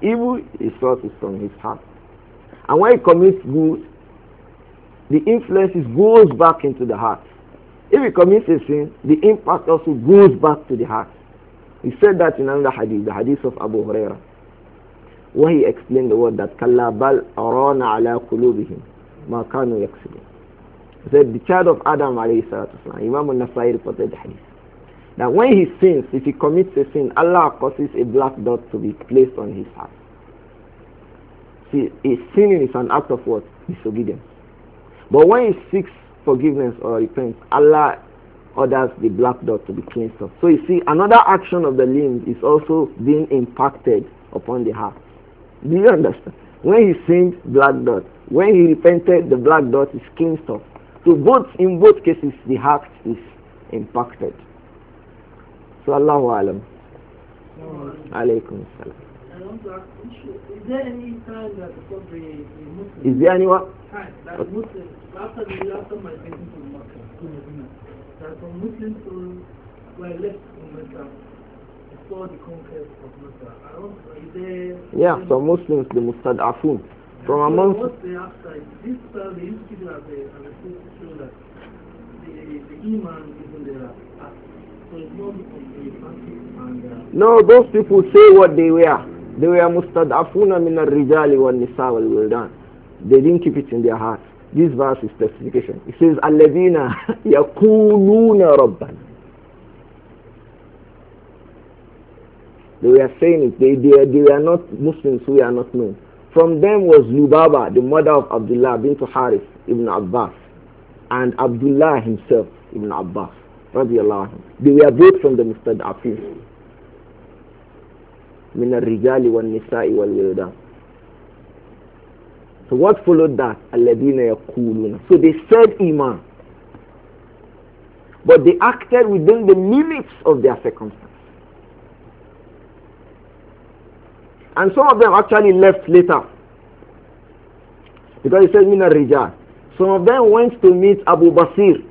Speaker 1: evil, his source is from his heart. And when he commits good, the influence goes back into the heart. If he commits a sin, the impact also goes back to the heart. He said that in another hadith, the hadith of Abu Hurairah, when he explained the word that كَلَّا بَلْ أَرَانَ عَلَىٰ قُلُوبِهِمْ مَا كَانُوا يَكْسِبُونَ. He said the child of Adam alayhi salatu wasalam, Imam al-Nasai reported the hadith, that when he sins, if he commits a sin, Allah causes a black dot to be placed on his heart. See, his sinning is an act of what? Disobedience. But when he seeks forgiveness or repents, Allah orders the black dot to be cleansed off. So you see, another action of the limbs is also being impacted upon the heart. Do you understand? When he sinned, black dot. When he repented, the black dot is cleansed off. So both in both cases, the heart is impacted. So Allahu alam. Alaykum salam.
Speaker 3: I want to ask, is there any time that because the, the Muslims...
Speaker 1: Is there any what?
Speaker 3: Time that the Muslims, after the after migrating to Makkah, to Medina, that some Muslims who were left in Mecca before the conquest of Mecca. I don't know, is there...
Speaker 1: Yeah, some Muslims, the Mustad'afun. From
Speaker 3: so
Speaker 1: amongst...
Speaker 3: what's the outside? This uh, they used to do as a, as a thing to show that the, the Iman is in their heart. So it's not because they fancy and... Uh,
Speaker 1: No, those people say what they were. They were mustad'afuna min al-rijali wal-nisa wal-wildan. They didn't keep it in their heart. This verse is specification. It says, alladhina yakuluna rabban. They were saying it. They, they, they were not Muslims who were not known. From them was Lubaba, the mother of Abdullah bint Harith ibn Abbas, and Abdullah himself ibn Abbas. Radiallahu anhu. They were both from the mustad'afin. من الرجال والنساء والولدان. So what followed that? الذين يقولون. So they said Iman, but they acted within the limits of their circumstances. And some of them actually left later, because it says من الرجال. Some of them went to meet Abu Basir.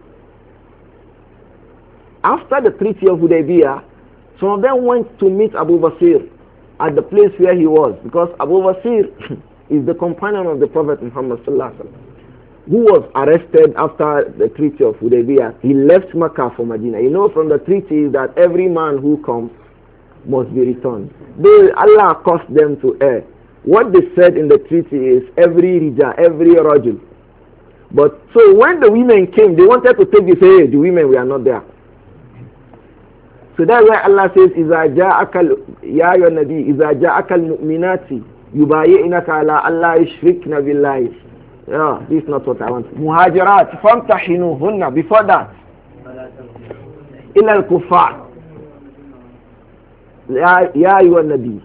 Speaker 1: After the Treaty of Hudaybiyah, some of them went to meet Abu Basir at the place where he was, because Abu Basir is the companion of the Prophet Muhammad sallallahu alaihi wasallam, who was arrested after the Treaty of Hudaybiyah. He left Makkah for Medina. You know from the treaty that every man who comes must be returned. They, Allah caused them to err. What they said in the treaty is every rija, every rajul. But so when the women came, they wanted to take this, hey, the women were not there. So that's why Allah says, إِذَا جَاءَكَ يَا أَيُّهَا النَّبِيُّ إِذَا جَاءَكَ الْمُؤْمِنَاتِ يُبَايِعْنَكَ عَلَىٰ أَلَّا يُشْرِكْنَ بِاللَّهِ. Yeah, this is not what I want. مُهَاجِرَاتِ فَامْتَحِنُوهُنَّ. Before that, إِلَى الْكُفَّارِ. يَا أَيُّهَا النَّبِيُّ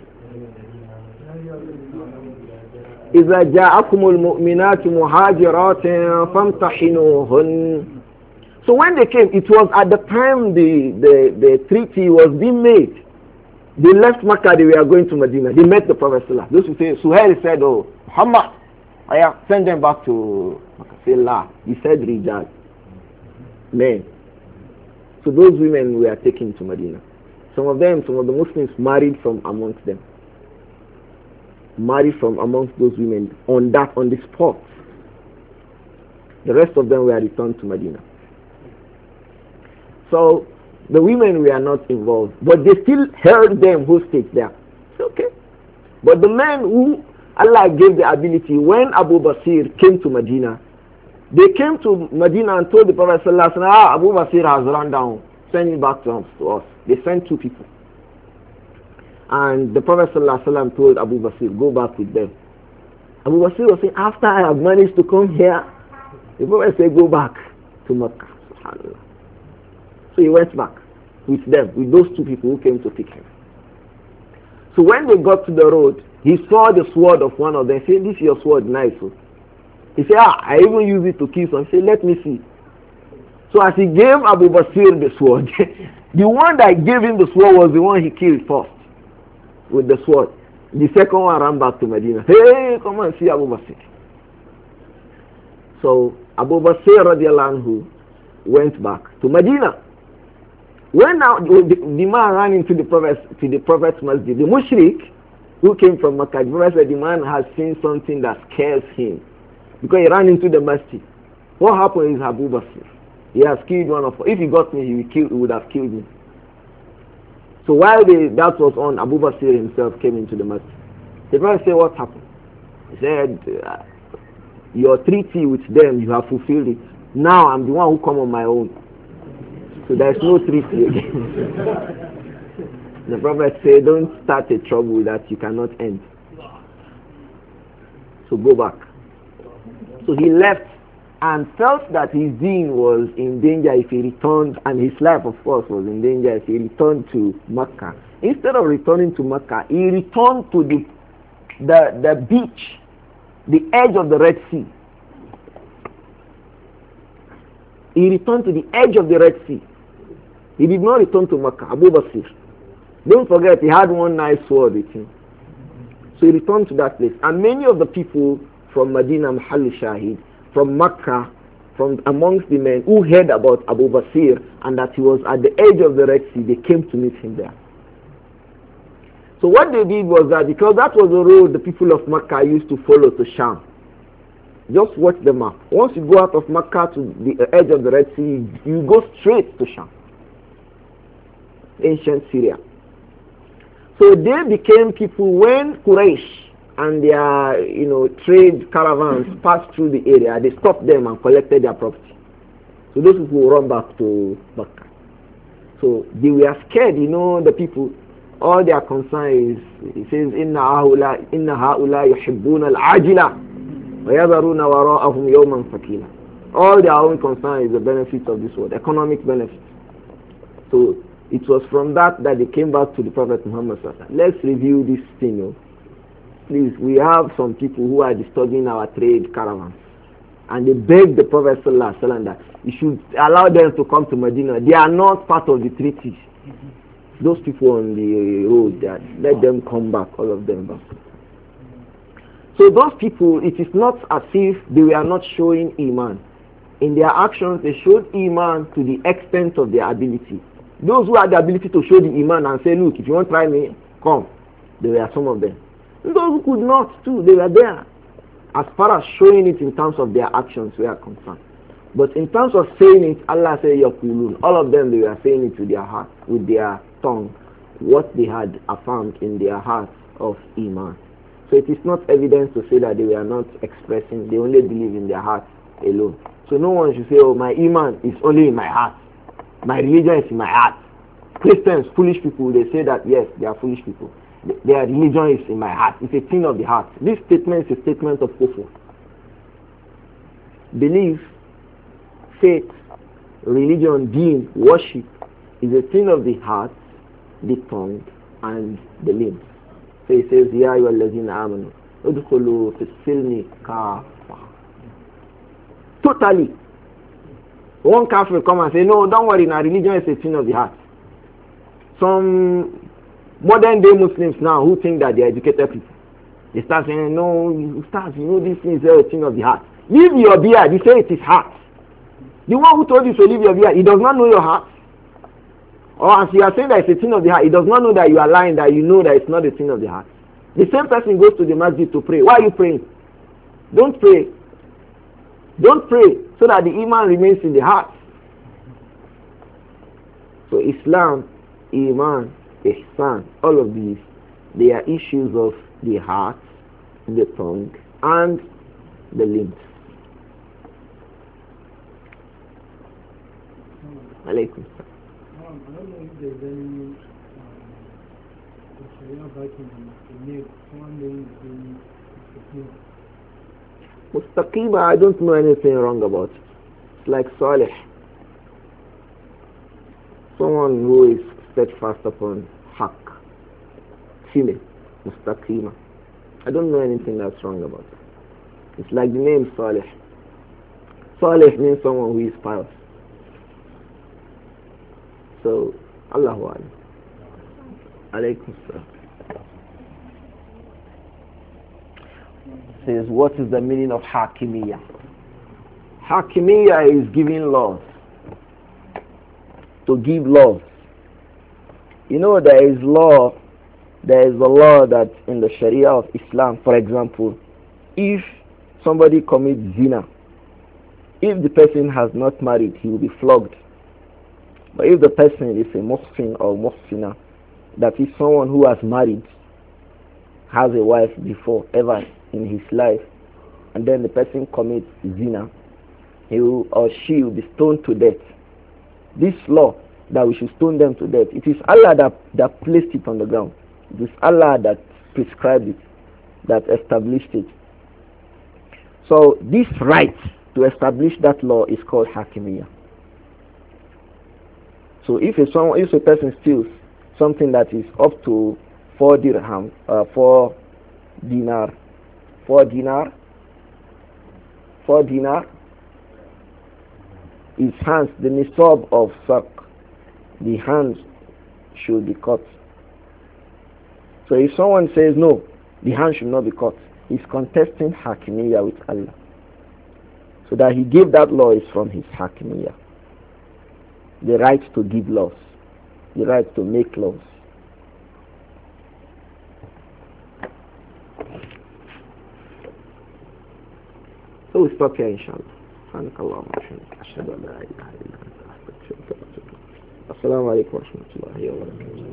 Speaker 1: إِذَا جَاءَكُمُ الْمُؤْمِنَاتُ مُهَاجِرَاتٍ فَامْتَحِنُوهُنَّ. So when they came, it was at the time the, the, the treaty was being made. They left Makkah, they were going to Medina. They met the Prophet Sallallahu. Those who say, Suhail said, oh, Muhammad, I have sent them back to Makkah. Say, La. He said, Rijal. Men. So those women were taken to Medina. Some of them, some of the Muslims married from amongst them. Married from amongst those women on that, on the spot. The rest of them were returned to Medina. So the women were not involved, but they still held them who stayed there. It's okay. But the men who Allah gave the ability, when Abu Basir came to Medina, they came to Medina and told the Prophet Sallallahu Alaihi Wasallam, ah, Abu Basir has run down, send him back to us. To us. They sent two people. And the Prophet Sallallahu Alaihi Wasallam told Abu Basir, go back with them. Abu Basir was saying, after I have managed to come here, the Prophet said, go back to Mecca. SubhanAllah. So he went back with them, with those two people who came to pick him. So when they got to the road, he saw the sword of one of them. He said, this is your sword, nice. He said, ah, I even use it to kill someone. He said, let me see. So as he gave Abu Basir the sword, the one that gave him the sword was the one he killed first with the sword. The second one ran back to Medina. Hey, come and see Abu Basir. So Abu Basir radiallahu anhu went back to Medina. When now the, the man ran into the prophet to the prophet's masjid, the mushrik who came from Makkah. The Prophet said the man has seen something that scares him because he ran into the masjid. What happened is Abu Basir. He has killed one of us. If he got me, he would, kill, he would have killed me. So while they, that was on, Abu Basir himself came into the masjid. The Prophet said, what happened? He said, uh, your treaty with them, you have fulfilled it. Now I'm the one who come on my own. So there's no treaty again. The Prophet said, don't start a trouble that you cannot end. So go back. So he left and felt that his deen was in danger if he returned, and his life of course was in danger if he returned to Mecca. Instead of returning to Mecca, he returned to the, the, the beach, the edge of the Red Sea. He returned to the edge of the Red Sea. He did not return to Mecca, Abu Basir. Don't forget, he had one nice sword with him. So he returned to that place. And many of the people from Medina, Mahal Shahid, from Mecca, from amongst the men who heard about Abu Basir and that he was at the edge of the Red Sea, they came to meet him there. So what they did was that, because that was the road the people of Mecca used to follow to Sham. Just watch the map. Once you go out of Mecca to the edge of the Red Sea, you go straight to Sham, ancient Syria. So they became people when Quraysh and their, you know, trade caravans passed through the area, they stopped them and collected their property. So those people run back to Mecca. So they were scared, you know, the people. All their concern is, it says, Inna ha'ula, inna ha'ula yuhibbuna al-ajila wa yadharuna wara'ahum yawman fakila. All their own concern is the benefits of this world, economic benefits. So it was from that that they came back to the Prophet Muhammad sallallahu alaihi wasallam. Let's review this thing. You know. Please, we have some people who are disturbing our trade caravans. And they begged the Prophet sallallahu alaihi wasallam that you should allow them to come to Medina. They are not part of the treaty. Those people on the road, that let them come back, all of them back. So those people, it is not as if they were not showing Iman. In their actions, they showed Iman to the extent of their ability. Those who had the ability to show the Iman and say, look, if you want to try me, come. There were some of them. And those who could not too, they were there. As far as showing it in terms of their actions, we are concerned. But in terms of saying it, Allah said, Yaqulun. All of them, they were saying it with their heart, with their tongue, what they had affirmed in their hearts of Iman. So it is not evidence to say that they were not expressing, they only believe in their heart alone. So no one should say, oh, my Iman is only in my heart. My religion is in my heart. Christians, foolish people, they say that, yes, they are foolish people. Their religion is in my heart. It's a thing of the heart. This statement is a statement of kufr. Belief, faith, religion, deen, worship is a thing of the heart, the tongue, and the limbs. So he says, Ya ayyuhallazina amanu udkhulu fis silmi kafa. Totally. One kafir will come and say, no, don't worry, now religion is a thing of the heart. Some modern day Muslims now who think that they are educated people, they start saying, no, you start, you know, this thing is a thing of the heart. Leave your beard, you say it is heart. The one who told you to leave your beard, he does not know your heart. Or as you are saying that it's a thing of the heart, he does not know that you are lying, that you know that it's not a thing of the heart. The same person goes to the masjid to pray. Why are you praying? Don't pray. Don't pray so that the iman remains in the heart. So Islam, Iman, Ihsan, all of these, they are issues of the heart, the tongue, and the limbs. Alaykum.
Speaker 3: Um, I don't know if there's any um, Sharia backing the name, someone named the
Speaker 1: Mustaqima, I don't know anything wrong about it. It's like Salih. Someone who is steadfast upon haq. Female. Mustaqima. I don't know anything that's wrong about it. It's like the name Salih. Salih means someone who is pious. So, Allahu Alam. Alaykum salam. Says, what is the meaning of Hakimiyya? Hakimiyya is giving laws. To give laws. You know, there is law There is a law that in the Sharia of Islam, for example, if somebody commits zina, if the person has not married, he will be flogged. But if the person is a muhsin or muhsina, that is someone who has married, has a wife before ever in his life, and then the person commits zina, he will, or she will be stoned to death. This law that we should stone them to death, it is Allah that, that placed it on the ground. It is Allah that prescribed it, that established it. So this right to establish that law is called hakimiyah. So if a, someone, if a person steals something that is up to four dirham, uh, four dinar, four dinar, four dinar, his hands, the nisab of sak, the hands should be cut. So if someone says no, the hand should not be cut, he's contesting hakimiyah with Allah. So that he gave that law is from his hakimiyah. The right to give laws, the right to make laws. So we stop here, inshallah. سبحانك اللهم وبحمدك أشهد أن لا إله إلا أنت أستغفرك وأتوب إليك. السلام عليكم ورحمة الله وبركاته.